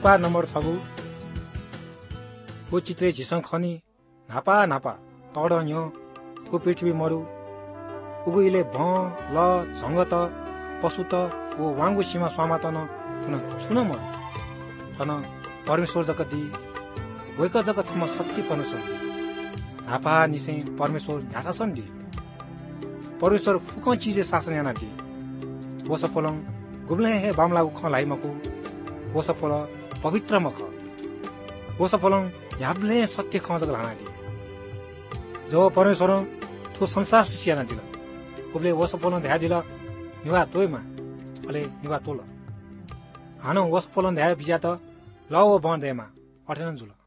उपा नम्बर 6 वो चित्रे झिसङ खनी नापा नापा तड न्यो थो पृथ्वी मरु उगुइले भ ल झङ्ग त पशु त वो वाङ्गु सीमा स्वामा त न थुन छुन म थन परमेश्वर जगती वैक जगतसम्म सत्य परमेश्वर नापा निसे परमेश्वर ढाटासन दि परमेश्वर फुक चिजे शासन याना दि वो सफलङ गुब्ले हे बामला उख लाई मखु वो सफल पवित्र मख वो सफलङ याबले सत्य ख जग लाना दि जो परमेश्वर थो संसार सियाना दिल गुब्ले वो सफल ध्या दिल निवा तोयमा अले निवा तोल हानो वो सफल ध्या बिजा त ल वो बन्देमा अठेन जुल